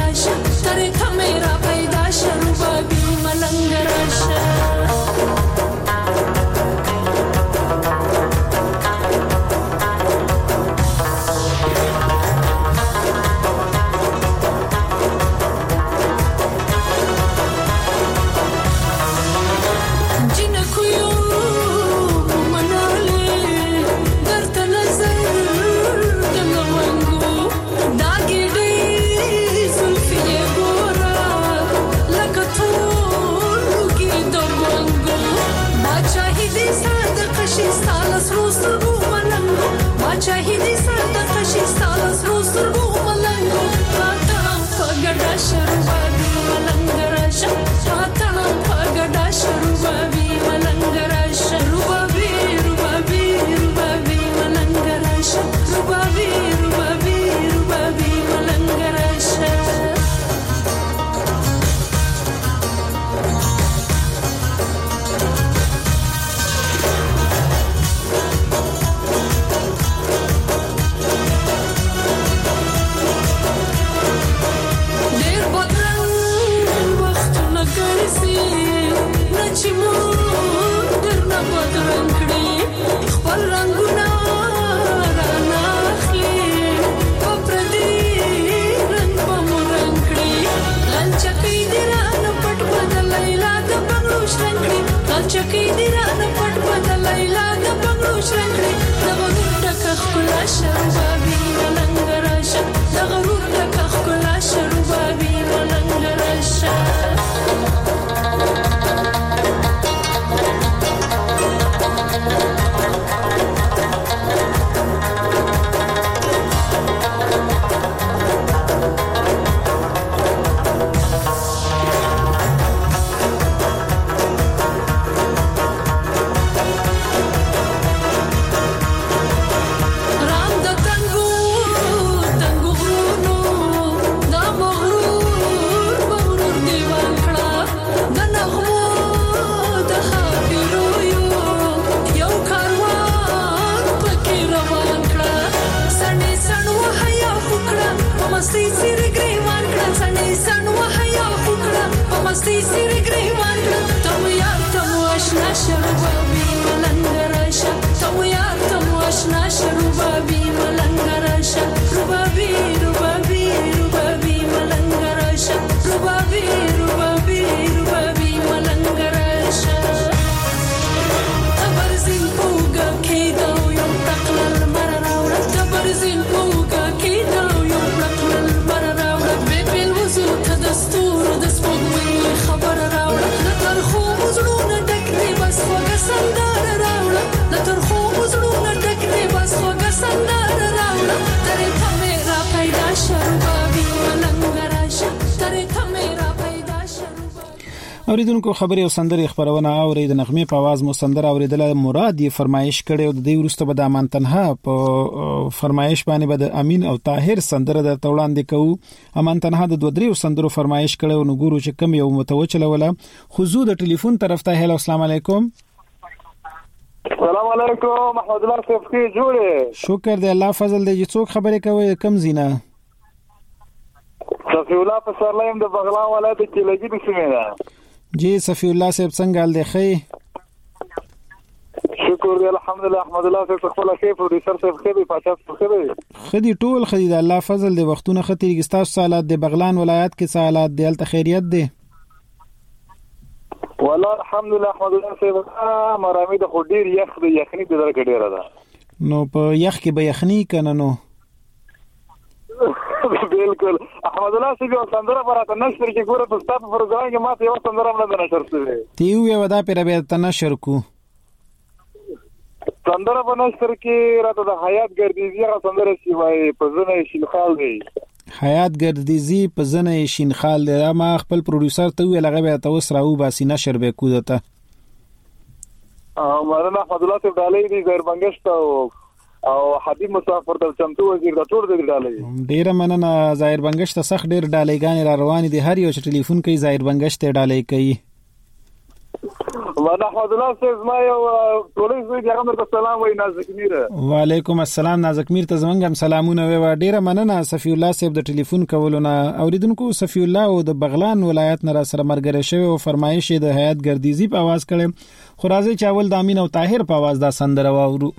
مستی سیر گریوان تم یار تم آشنا شروبابی ملنگراشا تم یار تم آشنا شروبابی ملنگراشا روبابی روبابی روبابی ملنگراشا روبابی روبابی روبابی ملنگراشا تبرزین پوگا کیدا یوم تقلل مرراورا تبرزین پوگا کیدا یوم تقلل مرراورا ببین وزو تدستور دسپوگوی خبر راورا نترخو وزلون دکری بس خوگا سندار راورا نترخو وزلون دکری بس خوگا سندار راورا تری تمیرا پیدا شروبابی ملنگراشا تری تمیرا پیدا شروبابی. اوریدونکو خبري او سندري خبرونه اورید نغمه په आवाज مو سندر اوریدل مراد یې فرمایش کړي او د دې ورسته به د امان تنها په فرمایش باندې به د امین او طاهر سندره د توړاندې کوو. امان تنها د دوه درې سندرو فرمایش کړي او نګورو چې کم یو متوجه ولا خو د ټلیفون طرف ته هلو السلام علیکم. السلام علیکم محمد الله صفقی جوړه. شکر دی الله فضل دی. څوک خبرې کوي کم زینا؟ صفی الله په سرلایم د بغلان ولایت کې لګي بسمه. جی صفی الله صاحب څنګه حال دی؟ خی شکر دی الحمدلله. احمد الله صاحب خپل خیر پروډوسر صاحب خیر پاتاس خیر خدي ټول خدي د الله فضل دی. وختونه خطر ګستاس سالات د بغلان ولایت کې سالات دی الته خیریت دی والله الحمدلله. احمد الله صاحب مرامي د خډیر یخ د یخنی د درکه ډیره ده. نو په یخ کې به یخنی کنه نو بالکل. احمد الله صاحب سندره براته نشر کې ګوره په ستاسو پروګرام کې ماته یو سندره مله نشر شوه. تیو یو ودا پر به ته نشر کو سندره په نشر کې راته د حیات ګردیزی غا سندره شي وای په زنه شینخال دی. حیات ګردیزی په زنه شینخال دی. ما خپل پروډوسر ته ویل هغه به تاسو راو باسي نشر به کو دته. ا مولانا احمد الله صاحب ډالۍ دی غیر بنگشت او حبیب مسافر ته چمتو وزیر د ټول د ډالۍ. ډیره مننه. ظاهر بنگشت سخت ډیر ډالۍ را روان دي. هر یو چې ټلیفون کوي ظاهر بنگشت ډالۍ کوي. مولانا احمد الله صاحب ما یو ټولې زوی د هغه سلام وای نازک میر. وعلیکم السلام نازک میر ته زمونږ هم سلامونه وای. ډیره مننه صفی الله صاحب د ټلیفون کولونه. اوریدونکو صفی الله او د بغلان ولایت نه را سره مرګره شوی او فرمایش د حیات ګردیزی په आवाज کړي. خو راځي چې اول د امین او طاهر په आवाज دا سندره واورو.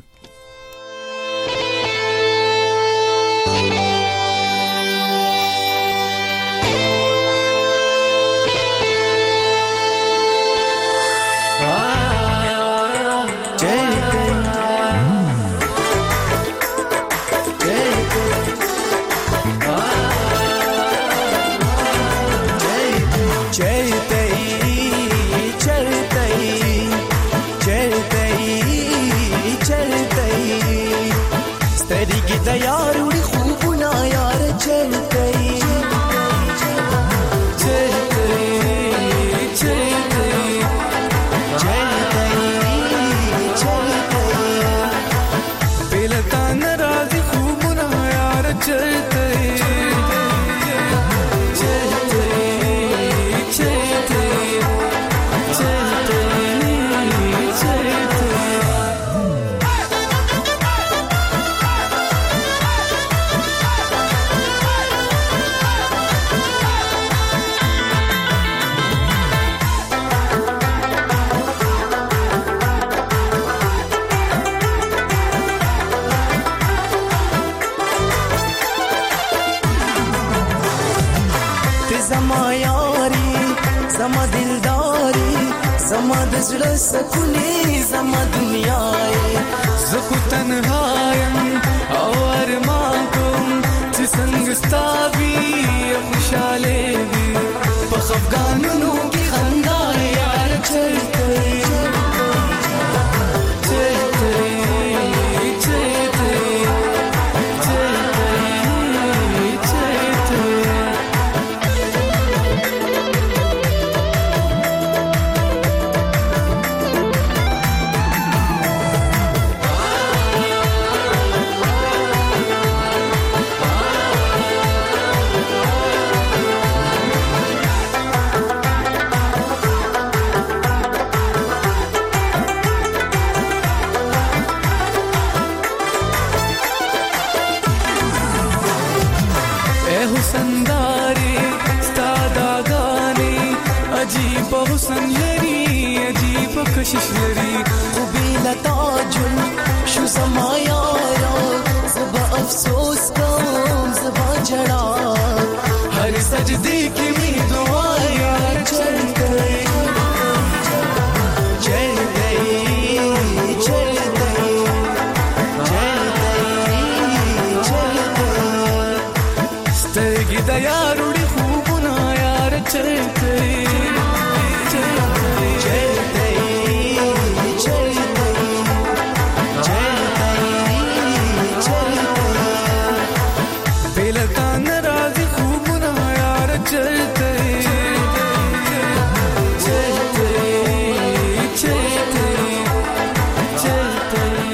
سکونی زما دنیا زخو تنهایم او ارمان کوم چې څنګه ستابي خوشاله وي په خفګانونو کې خندا یار چلته حسن لري عجیب کشش لري خو بلا تعجل شو زما یارا زبا افسوس کوم زبا جڑا هر سجدی کی می دعا یار چل گئی چل گئی چل گئی چل گئی چل گئی سترګې د یاروړي خوبونه یار چل گئی چل گئی چل گئی چل گئی چل گئی چل گئی بلتا ناراضي خوبونه یار چل گئی چل گئی چل گئی چل گئی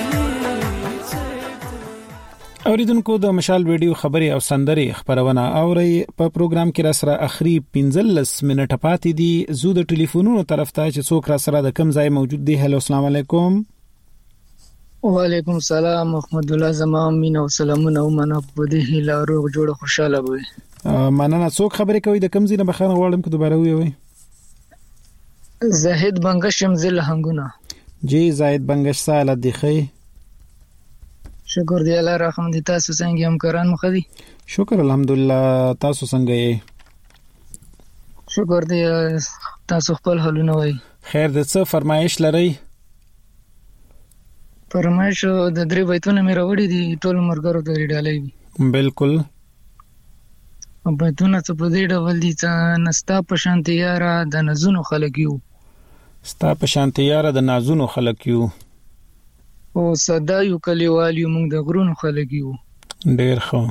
اوریدونکو د مشال ویډیو خبري او سندري خبرونه اوري په پروګرام کې را سره اخري پنځلس منټه پاتې دي زو د ټلیفونونو طرف ته چې څوک را سره د کم ځای موجود دي. هلو السلام علیکم. وعلیکم السلام محمد الله زما امین او سلامونه ومنه په دې هیله روغ جوړ خوشاله وي. مننه. څوک خبرې کوي د کم ځای نه بخښنه غواړم که دوباره وي. زاهد بنگش زل هنګونه. جی زاهد بنگش ساله دی خی. شکر دی الله رحم دي. تاسو څنګه همکاران مخ دي؟ شکر الحمدلله. تاسو څنګه یې؟ شکر دی. تاسو خپل حالونه وای. خیر د څه فرمایش لرئ؟ فرمایش د درې بیتونه مې راوړي دي ټول مرګرو ته ډالۍ دي. بالکل. بیتونه څه په دې ډول دي چې نستا په شانتي یاره د نزونو خلک یو. ستا په شانتي یاره د نازونو خلک یو. او صدا یو کلیوال یو موږ د غرونو خلک یو. ډیر ښه.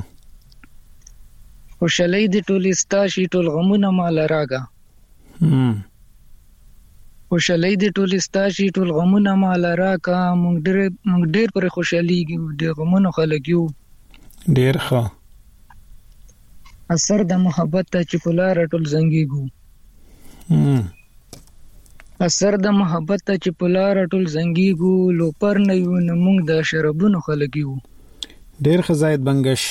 خوشالۍ د ټولې ستا شي ټول غمونه مال راګه. هم. خوشالۍ د ټولې ستا شي ټول غمونه مال راکا موږ ډېر موږ ډېر پر خوشاليږو د غمونو خلک یو. ډیر ښه. اثر د محبت ته چې پلار ټول زنګيګو. هم. اثر د محبت ته چې پلار ټول زنګيګو لو پر نه یو نه موږ د شرابونو خلک یو. ډیر ښه زاید بنگش.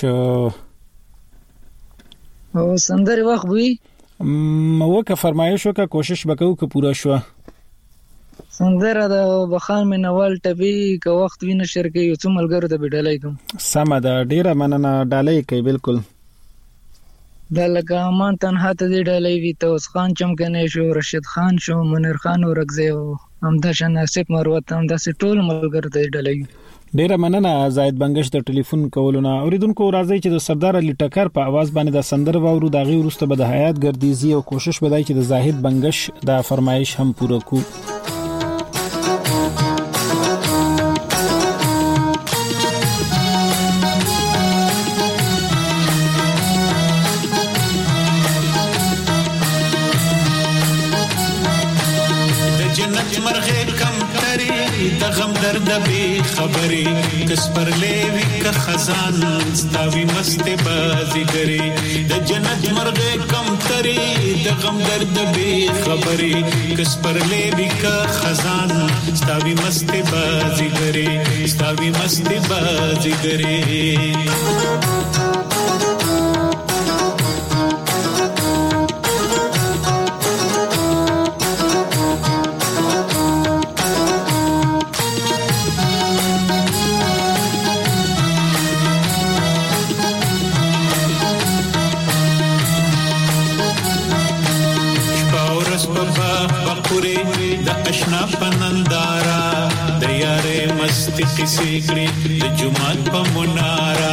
او سندري وخت وي موکه فرمایش وکړه کوشش وکړو که پورا شو. سندره د بخان مې نوال ټبي که وخت وینه شرکې یو څو ملګرو ته بډالای کوم. سمه ده ډیره مننه. ډالۍ کوي بالکل. دا لکه امان تنها ته دی ډالۍ وي توس خان چمکنه شو رشید خان شو منیر خان ورغزه همدا شناسک مروت همدا سه ټول ملګرو ته ډالۍ. ډیره مننه زاید بنگش د ټلیفون کولونه. اوریدونکو راځي چې د سردار علي ټکر په आवाज باندې د سندر وورو دغه ورسته به د حیات ګردیزي او کوشش بدای چې د زاهد بنگش د فرمایش هم پوره کو. غم درد به خبري کس پر لیوی که خزان ستاوی مست بازیګری د جنت مرغ کم تری د غم درد به خبري کس پر لیوی که خزان ستاوی مست بازیګری ستاوی مست بازیګری. اشنا پنندارا د یارې مستی کیسې کړې د جمعات په منارا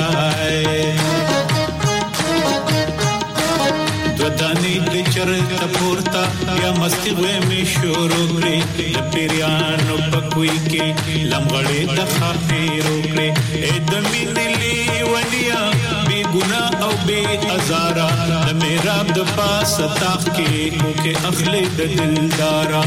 دودانی د چرته پورتا یا مستی وې می شروع کړې د پیرانو په کوی کې لمغړې د خافیرو کړې اې د مینلې ولیا بی ګناه او بی ازارا د میراب د پاس تاخ کې کو کې اخلي د دلدارا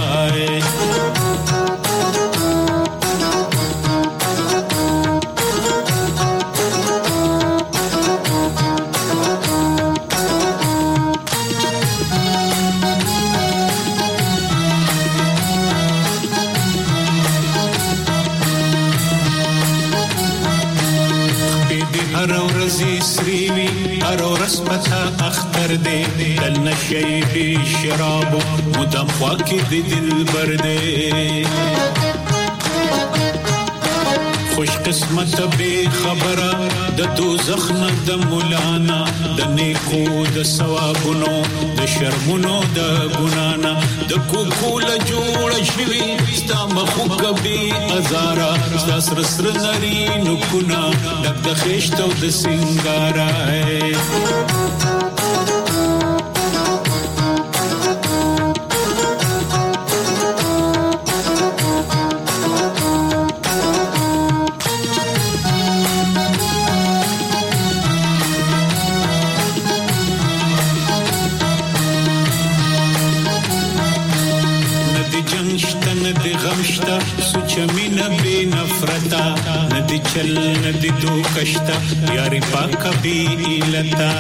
هر ورځ سریوي هر ورځ پتا اختر دې دل نشي به شراب مدام خوا کې دې دلبر دې خوش قسمت به خبره د دوزخ نه د مولانا د نیکو د ثوابونو د شرمونو د ګنانا د کوکول جوړ شوی ستا مخو کبي ازارا ستا سر سر نری نو کنا د خېشتو د سنگارا چمینه بی نفرتا ندی چل ندی دو کشتا یاری پاکا بی ایلتا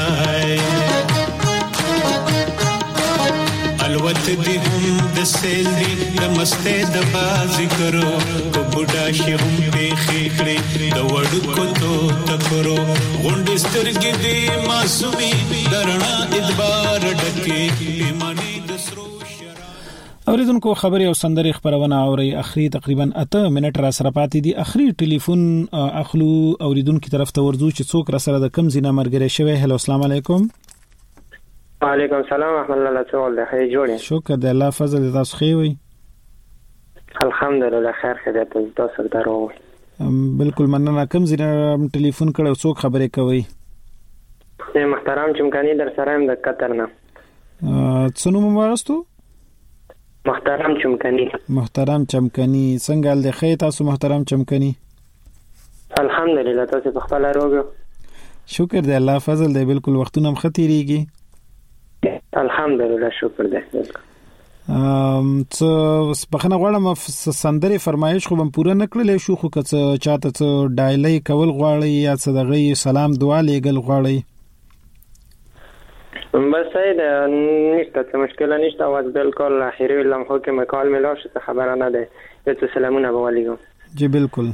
الوت دی هم د سیل دی د مسته د بازی کرو کو بوډا شی هم په خېکړي د وړو کو تو تکرو غونډ سترګې دی معصومي درنا ادبار ډکه ایمانی د سرو اوریدونکو خبري او سندري خبرونه اوري اخري تقریبا اته منټ را سره پاتې دي اخري ټلیفون اخلو اوریدونکو طرف ته ورځو چې څوک را سره د کم زینه مرګره شوی. هلو السلام علیکم. وعلیکم السلام ورحمت الله تعالی. خیر جوړه. شکر د الله فضل تاسو خیر وي. الحمدلله خیر خدای تاسو درو. بالکل مننه. کم زینه ټلیفون کړو څوک خبرې کوي؟ محترم چمکانی در سره ام د قطر نه. څنګه مو وارستو؟ محترم چمکنی. محترم چمکنی څنګه ال خې تاسو محترم چمکنی؟ الحمدلله تاسو په خپل روغ. شکر دی الله فضل دی. بالکل وختونه هم ختیریږي. الحمدلله شکر دی. ام څه بخنه غواړم سندري فرمایش خو هم پوره نکړلې شو خو که چاته څه ډایلې کول غواړي یا څه دغه سلام دعا لېګل غواړي بس اید نیست څه مشکل نشته او بالکل اخیری لمحو کې مکال ملا شته خبره نه ده. ته سلامونه به علیکم. جی بالکل.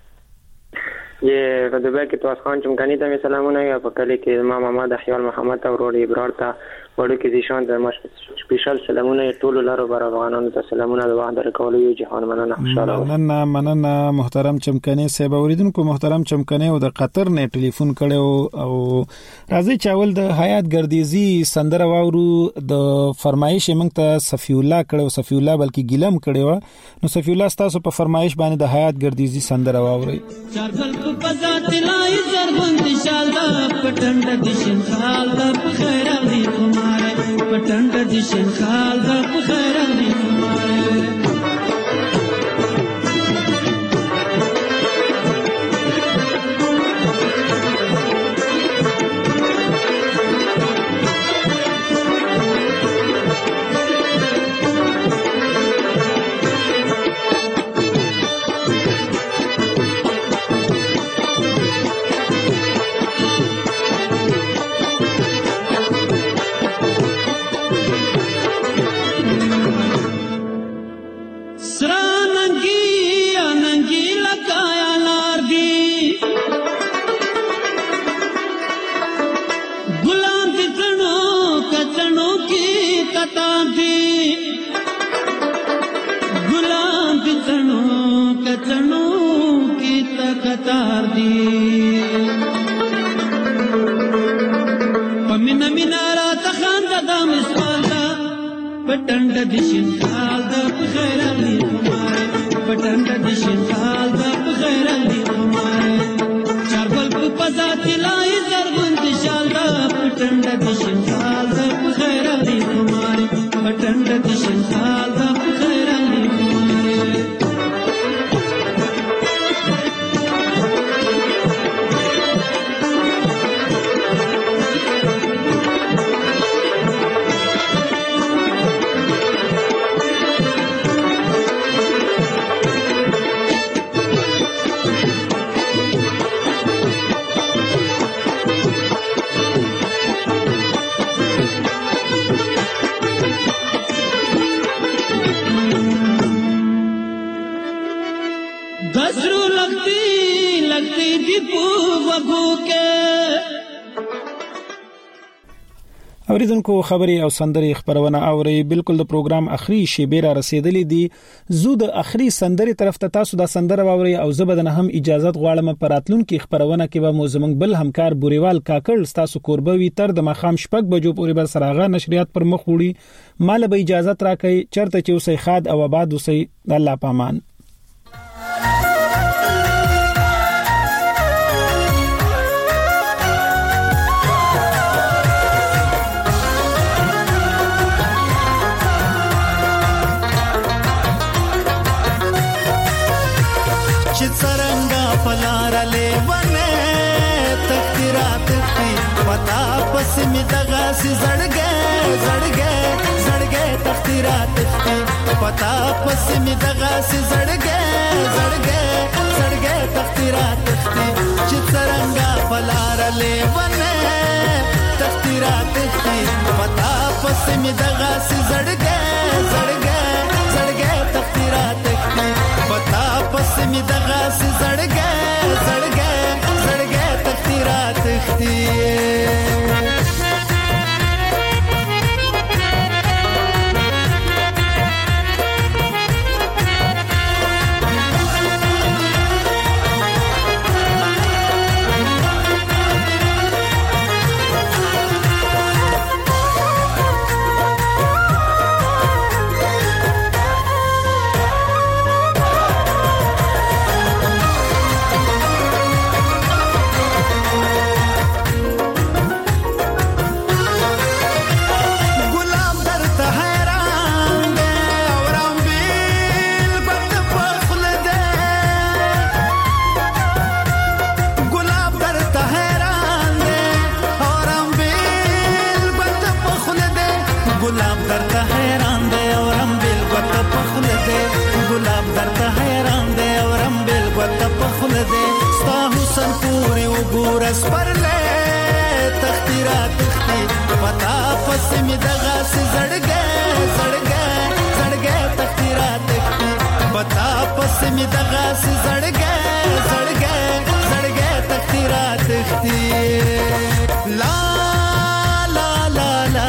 یه رضا کې تو خان چمکنی ته سلامونه یا په کلی کې امام محمد احیال محمد او وروړي ابرار ته وړو کې دي شان د مش سپیشل سلامونه ټول لارو برابرانو ته سلامونه د وحدت کولو یو جهان مننه خوشاله. مننه مننه محترم چمکنی صاحب. اوریدونکو محترم چمکنی او د قطر نه ټلیفون کړو او راځي چاول د حیات ګردیزی سندره واورو د فرمایش موږ ته صفی الله کړو صفی الله بلکې ګلم کړو نو صفی الله تاسو په فرمایش باندې د حیات ګردیزی سندره واوري. پزات لای زربند شالدا پټند دشن خال د خیر دی تمہارے پټند دشن خال د خیر دی تمہارے پټند دشن خال د خیر علی تمہارے پټند دشن خال د خیر علی تمہارے چاربل په پزات لای زربند شالدا پټند دشن خال د خیر علی تمہارے پټند دشن خال د خیر علی تمہارے लगती लगती दीपू बबू के اوریدونکو خبري او سندري خبرونه اوري بالکل د پروګرام اخري شیبه را رسیدلې دي زو د اخري سندري طرف ته تاسو د سندره اوري او زبدن هم اجازه غواړم پراتلون کې خبرونه کې به موزمنګ بل همکار بوريوال کاکړ تاسو قربوي تر د مخام شپږ بجو پورې بر سراغه نشریات پر مخ وړي مال به اجازه راکړي چرته چې اوسې خاد او آباد اوسې الله پامان پتا پس می دغه سي زړګې زړګې زړګې تختیرات پتا پس می دغه سي زړګې زړګې زړګې تختیرات چې څنګه پلار لیونه تختیرات پتا پس می دغه سي زړګې زړګې زړګې تختیرات پتا پس می دغه سي زړګې زړګې زړګې تختیرات ګورس پرلې تختیرات پتا پس می دغه سي زړګې زړګې زړګې تختیرات پتا پس می دغه سي زړګې زړګې زړګې تختیرات لا لا لا لا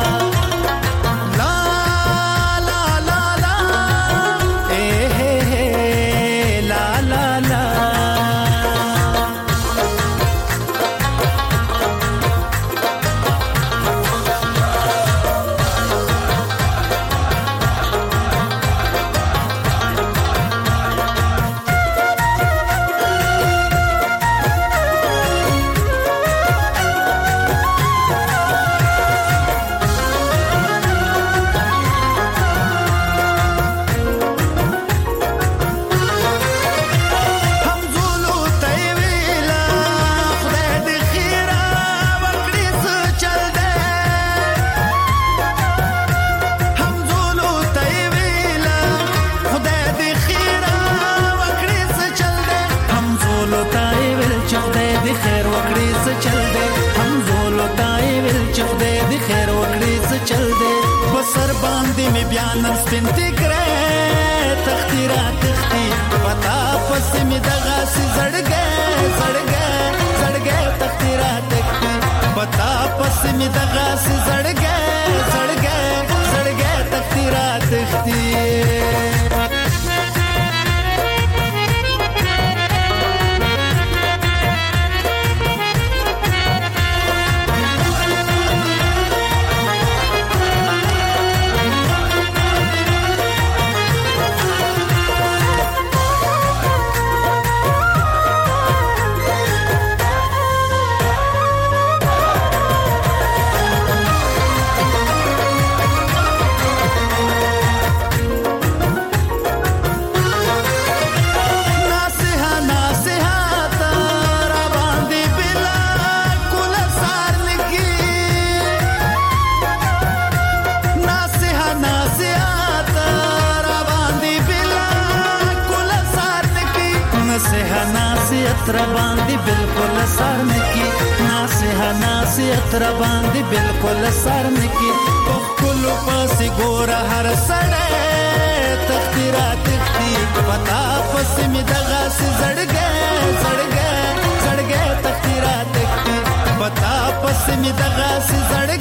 بیانم سپینتی کرے تختیرات تختی پتا پس می دغه سي زړګې زړګې زړګې تختیرات تختی پتا پس می دغه سي زړګې زړګې زړګې تختیرات تختی را باندې بالکل سر نکی ناسه ناسیت را باندې بالکل سر نکی په خپل پاسې ګور هر سړی تختیرات تختی پتا پس می دغه زړګې زړګې زړګې تختیرات تختی پتا پس می دغه زړګې